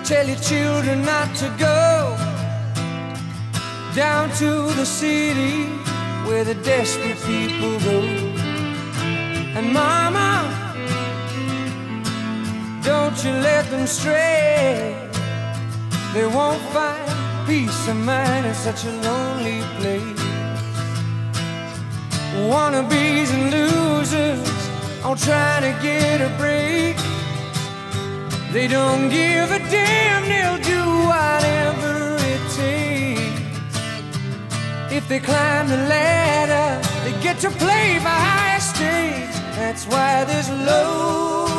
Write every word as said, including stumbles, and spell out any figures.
Tell your children not to go down to the city where the desperate people go. And mama, don't you let them stray. They won't find peace of mind in such a lonely place. Wannabes and losers all trying to get a break. They don't give a damn, they'll do whatever it takes. If they climb the ladder, they get to play for higher stakes. That's why there's low